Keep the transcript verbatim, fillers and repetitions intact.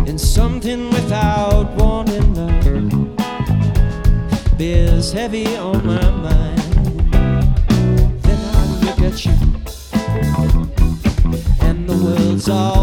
in something without warning. Love bears heavy on my mind. Then I look at you, and the world's all